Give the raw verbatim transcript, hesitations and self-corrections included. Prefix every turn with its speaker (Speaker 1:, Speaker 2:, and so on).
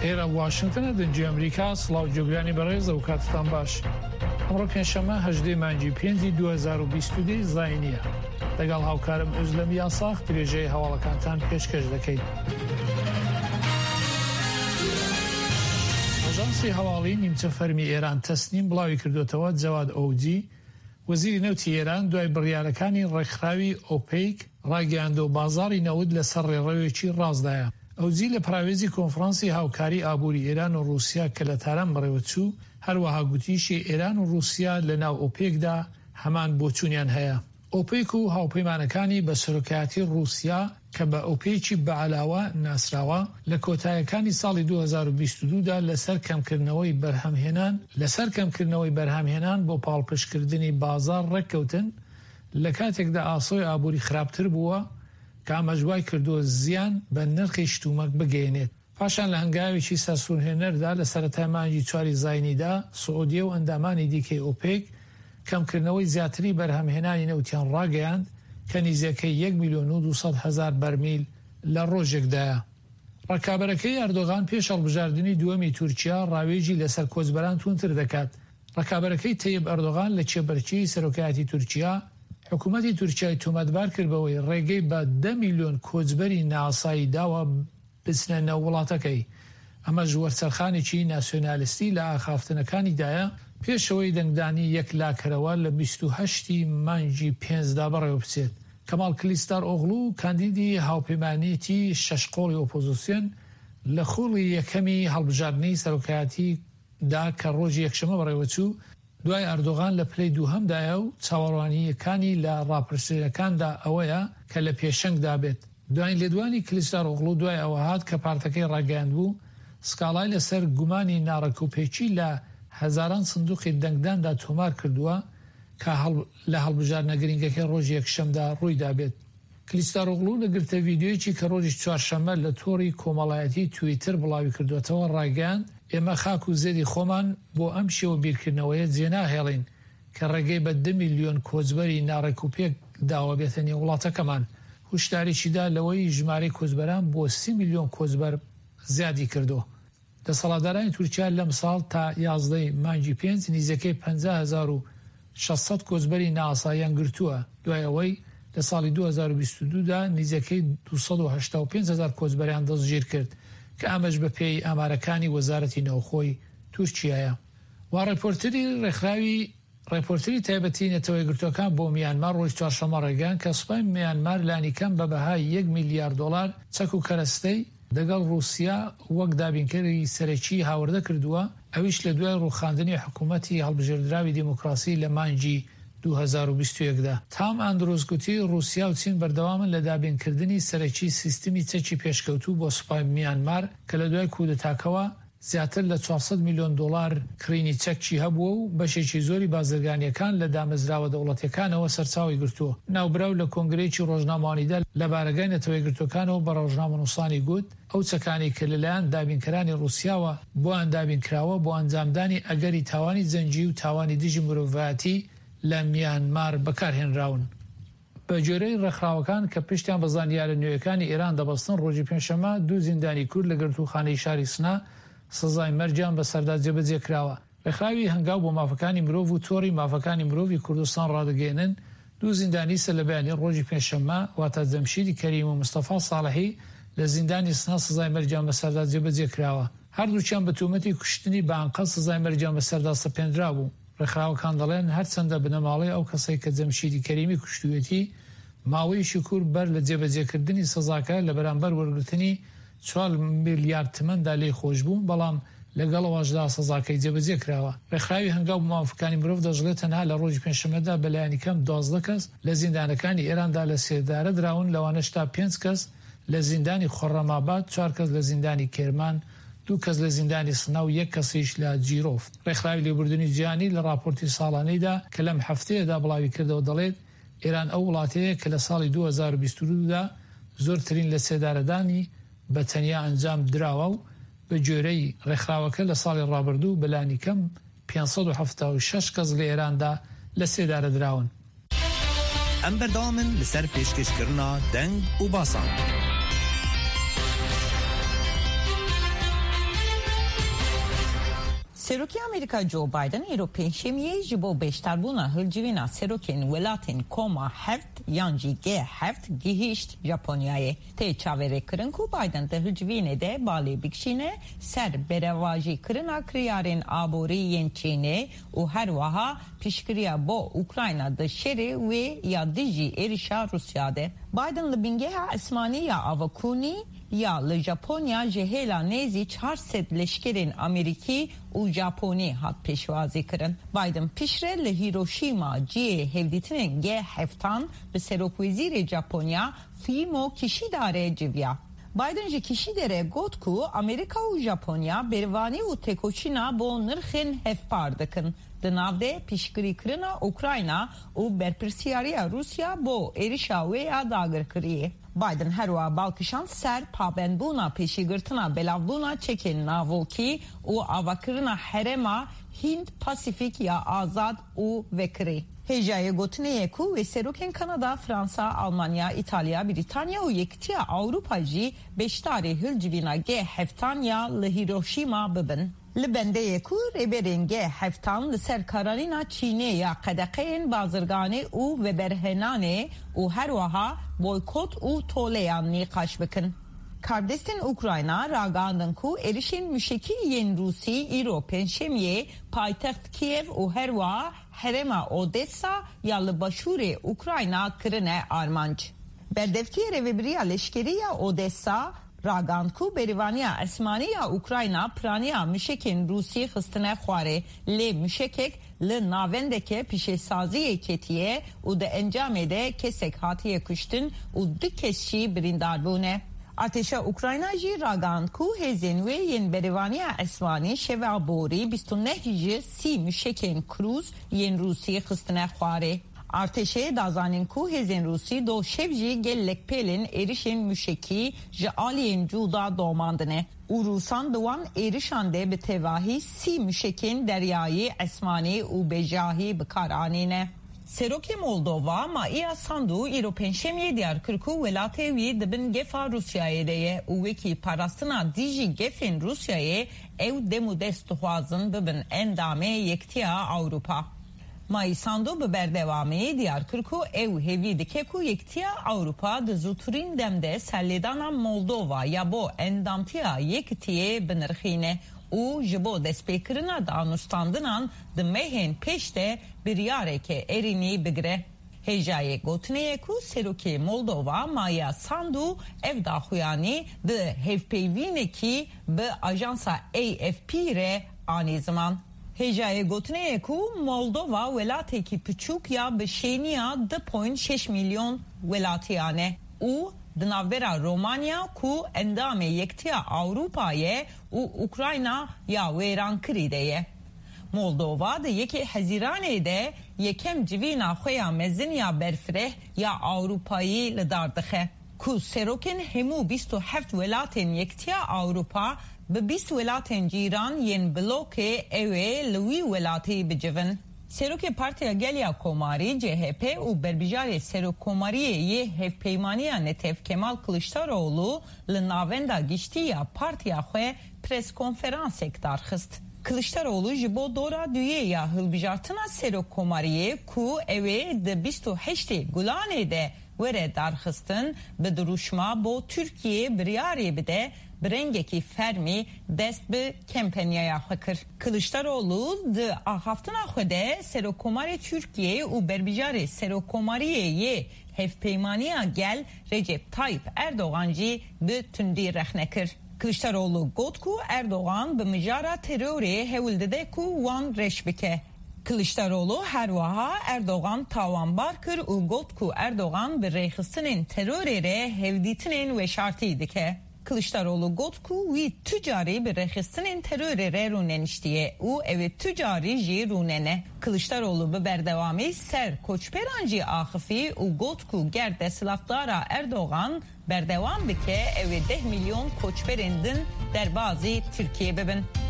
Speaker 1: ئێرە واشنگتنە دەنجی ئەمریکا سڵاو جێگرانی بەڕێز و کاتتان باش. ئەمڕۆ پێنجشەممە هەژدەی مانگی پێنجی دوو هەزار و بیست و دوو زاینیە. لەگەڵ هاوکارم ئۆزلەم یاساخ درێژەی هەواڵەکانتان پێشکەش دەکەیت. ئاژانسی هەواڵی نیمچە فەرمی ئێران تەسنیم بڵاوی کردوتەوە جەواد ئۆودی، وەزیری نەوتی ئێران دوای بڕیارەکانی ڕێکخراوی ئۆپیک ڕاگەیاندەوە بازاڕی نەوت لەسەر ڕێڕەوێکی ڕاستدایە. ئەوجی لە پراوێزی کۆنفرانسی هاوکاری ئابووری ئێران و رووسیا کە لە تاران بەڕێوە چوو، هەروەها گوتیشی ئێران و رووسیا لە ناو ئۆپێکدا هەمان بۆچوونیان هەیە. ئۆپێک و هاوپەیمانەکانی بە سەرۆکایەتی رووسیا کە بە ئۆپێکی بەعەلاوە ناسراوە لە کۆتاییەکانی ساڵی دوو هەزار و بیست و دوو دا لەسەر کەمکردنەوەی بەرهەمهێنان لەسەر کەمکردنەوەی بەرهەمهێنان بۆ پاڵپشتکردنی بازار ڕێککەوتن لە کاتێکدا ئاسۆی ئابووری خراپتر بووە کە ئامەژوای کردووە زیان بە نرخی شتومەک بگەێنێت. پاشان لە هەنگاوێکی سەرسوورهێنەردا لە سەرەتای مانگی چواری زاینیدا سعودیە و ئەندامانی دیکەی ئۆپێک کەمکردنەوەی زیاتری بەرهەمهێنانی نەوتیان ڕاگەیاند کە نیزەکەی یەک میلیۆن و دووسەد هەزار بەرمیل لە ڕۆژێکدایە. ڕکابەرەکەی ئەردۆغان پێش هەڵبژاردننی دووەمی تورکیا ڕاوێژی لەسەر کۆچبەران تونتر دەکات. ڕکابەرەکەی تەیب ئەردۆغان لە چێبەرچی سەرۆکایەتی تورکیا حکوومەتی تورکیای تۆمەتبار کردبەوەی ڕێگەی بە دە میلیۆن کۆچبەری ناسایی داوە بچنە نەو وڵاتەکەی. ئەمە ژوەرچەرخانێکی ناسیۆنالیستی لە ئاخافتنەکانیدایە پێشەوەی دەنگدانی یەک لاکەرەوە لە بیست و هەشتی مانگی پێنجدا بەڕێوە بچێت. کەمال کلیستار ئۆغڵو کاندیدی هاوپەیمانیەتی شەشقۆڵی ئۆپۆزیسیۆن لە خۆڵی یەکەمی هەڵبژاردنەی سەرۆکایەتی دا کە ڕۆژی یەکشەمە بەڕێوە چوو، دوای ئەردۆغان لە پلەی دووهەمدایە و چاوەڕوانیەکانی لە ڕاپرسیەکاندا ئەوەیە کە لە پێشەنگدا بێت. دوای لێدوانی کلیستار ئۆغڵو دوای ئەوە هات کە پارتەکەی ڕاگەیاند بوو سکاڵای لەسەر گومانی ناڕەکوپێکی لە هەزاران سندوقی دەنگداندا تۆمار کردووە کە لە هەڵبژاردنە گرنگەکەی ڕۆژی یەکشەمدا ڕوویدا بێت. کلیستار ئۆغڵو لە گرتە ڤیدیۆیەکی کە ڕۆژی چوارشەممە لە تۆڕی کۆمەڵایەتی تویتر بڵاوی کردوێتەوە ڕاگەیاند ئێمە خاک و زێدی خۆمان بۆ ئەم شێوە بیرکردنەوەیە جێناهێڵین کە ڕێگەی بە دە میلیۆن کۆچبەری ناڕێکوپێک داوە بێتە نێو وڵاتەکەمان. هوشداریشیدا لەوەی ژمارەی کۆچبەران بۆ سی میلیۆن کۆچبەر زیادی کردو. دەسەڵاتدارانی تورکیا لەم ساڵ تا یازدەی مانگی پێنج نیزەکەی پەنجا هەزار و شەشسەد کۆچبەری ناساییان گرتووە، دوای ئەوەی لە ساڵی دوو هەزار و بیست و دوو دا نیزەکەی دووسەد و هەشتا و پێنج هەزار کۆچبەریان دەستگیر کرد کە ئەمەش بە پێی ئامارەکانی وەزارەتی نەوخۆی تورکیایە. وا ڕێپۆرتەری ڕێکخراوی ڕێپۆرتەری تایبەتی نەتەوەی گرتوەکان بۆ میانمار ڕۆژی چوارشەممە ڕێگەیان کە سوپای میانمار لانیکەم بە بەهای یەک میلیارد دۆلار چەک و کەرەستەی دەگەڵ رووسیا وەک دابینکەری سەرەکی هاوردە کردووە، ئەویش لە دوای ڕووخاندنی حکوومەتی هەڵبژێردراوی دیموکراسی لە مانگی دوو هەزار و بیست و یەکدا. تام ئاندرۆس گوتی رووسیا و چین بەردەوامن لە دابینکردنی سەرەکی سیستمی چەکی پێشکەوتوو بۆ سوپای میانمار کە لە دوای کودەتاکەوە زیاتر لە چوارسەد میلیۆن دۆلار کڕینی چەکی هەبووە و بەشێکی زۆری بازرگانیەکان لە دامەزراوە دەوڵەتیەکانەوە سەرچاوی گرتووە. ناوبراو لە کۆنگرەیەکی ڕۆژنامەوانیدا لە بارگای نەتەوەی گرتوەکانەوە بە ڕۆژنامەنووسانی گوت ئەو چەکانی کە لەلایەن دابینکەرانی رووسیاوە بۆ ئەندابینکراوە بۆ ئەنجامدانی ئەگەری تاوانی جەنگی و تاوانی دژی مرۆڤایەتی لە میانمار بەکارهێنراون. بە جۆرەی ڕێکخراوەکان کە پشتیان بە زانیارە نوێیەکانی ئێران دەبەستن، ڕۆژی پێنجشەممە دوو زیندانی کورد لە گرتوخانەی شاری سنا سزای مەرجیان بەسەردا جێبەجێ کراوە. ڕێکخراوی هەنگاو بۆ مافەکانی مرۆڤ و تۆڕی مافەکانی مرۆڤی کوردستان ڕادەگەێنن دوو زیندانی سە لە بەیانی ڕۆژی پێنجشەممە واتە جەمشیدی کەریم و مستەفا ساڵحی لە زیندانی سنا سزای مەرجیان بەسەردا جێبەجێ کراوە. هەردووچیان بە تۆمەتی کوشتنی بە ئەنقەد سزای مەرجیان بەسەردا سەپێنرا بوو. ڕێکخراوەکان دەڵێن هەرچەندە بنەماڵەی ئەو کەسەی کە جەمشیدی کەریمی کوشتوێتی ماوەیەکی کورد بەر لە جێبەجێکردنی سزاکە لە بەرامبەر وەرگرتنی چوار میلیارد تمەندا لێ خۆش بوون، بەڵام لەگەڵەوەشدا سزاکەی جێبەجێ کراوە. ڕێکخراوی هەنگاو مافەکانی مرۆڤ دەژڵێت تەنها لە ڕۆژی پێنجشەممەدا بەلایەنی کەم دوازدە کەس لە زیندانەکانی ئێراندا لە سێدارە دراون، لەوانەش تا پێنج کەس لە زیندانی خۆڕەماباد، چوار کەس لە زیندانی کێرمان، دوو کەس لە زیندانی سنا و یەک کەسیش لە جیرۆفت. ڕێکخراوی لێبوردنی جیهانی لە راپۆرتی ساڵانەیدا کە لەم هەفتەیەدا بڵاوی کردەوە دەڵێت ئێران ئەو وڵاتەیە کە لە ساڵی دوو هەزار و بیست و دوودا زۆرترین لە سێدارەدانی بە تەنیا ئەنجام دراوە و بە جۆرەی ڕێکخراوەکە لە ساڵی ڕابردوو بەلانی کەم پێنجسەد و هەفتاد و شەش کەس لە ئێراندا لە سێدارە دراون.
Speaker 2: ئەم بەردەوامن لەسەر پێشکەشکردنا دەنگ و باسان.
Speaker 3: Seroki Amerika Joe Biden îro pênşemiyê ji bo beşdarbûna hilcivîna serokên welatên koma heft yan jî G heft gihîşt Japonyayê. Tê çaverêkirin ku Biden di hilcivînê de balê bikişîne ser berevajî kirina kiryarên aborî yên Çînê û her wiha piştgiriya bo Ukrayna di şerê wê ya dijî êrişa Rusya de. Biden li bîngeha esmanî ya avakûnî ya li Japonya ji hêla nêzî çar sed leşkerên Amerîkî û Japonî hat pêşwazî kirin. Biden pişre li Hiroşîma ciyê hevdîtinên G heftan bi Serokwezîrê Japonya Fumio Kishida'rê civiya. Biden ji Kishida'rê got ku Amerika û Japonya bervanî û têkoçîna bo nirxên hevpar dikin. Di navde piştgirîkirina Ukrayna û berpirsiyariya Rusya bo êrişa wê ya dagirkiriyê. Biden her wa balkişan ser pabendbûna pêşîgirtina belavbûna çekên navokî û avakirina herêma Hind-Pasifik ya azad û vekirî. Hêjayê gotineyê ku wê serokên Kanada, Fransa, Almanya, İtalya, Britanya û Yekîtiya Awropa jî beşdarê hilcivîna G heftan ya li Hiroşîma bibin. Li bendeyê ku rêberên G heftan li ser kararîna Çînê ya qedeqeyên bazirganê û veberhenanê û her wiha boykot û toleyan nîqaş bikin. Kardestên Ukrayna ragandin ku êrişên müşekî yên Rûsî îro pênşemiyê paytext Kiev û her wiha herêma Odessa ya li başûrê Ukrayna kirine armanc. Berdevkiyê rêveberiya leşkerî ya Odessa ragand ku berîvaniya esmanî ya Ukrayna piraniya müşekên Rûsî xistine xwarê lê müşekek li navendeke pişesaziyê ketiye û di encamê de kesek hatiye kuştin û du kes jî birîndar bûne. Ateşa Ukrayna jî ragand ku hêzên wê yên berîvaniya esmanî şeva borî bîst û neh ji sî müşekên krûz yên Rûsî xistine xwarê. Arteşe dazanên ku hêzên Rûsî do şev jî gelek pêlên êrişên müşekî ji aliyên Cuda domandine û Rûsan di wan êrişan de bi tevahî sî müşekên deryayî, esmanî û bejahî bi kar anîne. Serokê Moldova Maia Sandu îro pênşemiyê diyar kir ku welatê wî dibin gefa Rusyayê de ye û wekî parastina dijî gefên Rusyayê ew demu dest dixwazin bibin endamê Yekîtiya Awropa. Maî Sandu bi berdewamî diyar kir ku ew hêvî dike ku Yekîtiya Awropa di zûtirîn demde serlêdana Moldova ya bo endamtiya Yekîtiyê binirxîne û ji bo destpêkirina danûstandinan di mehên pêş de biryareke êrînî bigire. Hêjayê gotineyê ku serokê Moldova Maia Sandu ev daxuyanî di hevpeyvînekî bi ajansa A F P re anî ziman. Hêjayê gotineyê ku Moldova welatekî piçûk ya bi şêniya du poynt şeş milyon welatiyan e û di navbera Romanya ku endamê Yekîtiya Awropayê û Ukrayna ya wêrankirî de ye. Moldova di yekê Hezîranê de yekem civîna xwe ya mezin ya berfireh ya Awropayî li dar dixe. Ku serokên hemû bîst û heft welatên Yekîtiya Awropa bi bîst welatên cîran yên blokê ew ê li wî welatî bicivin. Serokê Partiya Geliya Komarî C H P û berbijarê Serokkomariyê yê Hevpeymaniya Netev Kemal Kılıçdaroğlu li navenda giştiya partiya xwe preskonferansek darxist. Kılıçdaroğlu ji bo dora duyê ya hilbijartina Serokkomariyê ku ew ê di bîst û heştê Gulanê de were darxistin bi duruşma bo Türkiye biryarê bide brengekî fermî dest bi kempenyaya xwe kir. Kılıçdaroğlu di axaftina xwe de Serokkomarê Türkiye û berbijarê Serokkomariyê yê Hevpeymaniya Gel Recep Tayyip Erdoğan jî bi tundî rexne kir. Kılıçdaroğlu got ku Erdoğan bi mijara terorê hewil dide ku wan reş bike. Kılıçdaroğlu her wiha Erdoğan tawanbar kir û got ku Erdoğan bi rêxistinên terorê re hevdîtinên weşartî dike. Kılıçdaroğlu got ku wî tücarî bi rêxistinên terorê re rûneniştiye û ew ê tücarî jî rûnene. Kılıçdaroğlu bi berdewamî ser koçberan jî axifî û got ku ger desthilatdara Erdoğan berdewam bike ew ê deh milyon koçberên din derbasî Tirkiye bibin.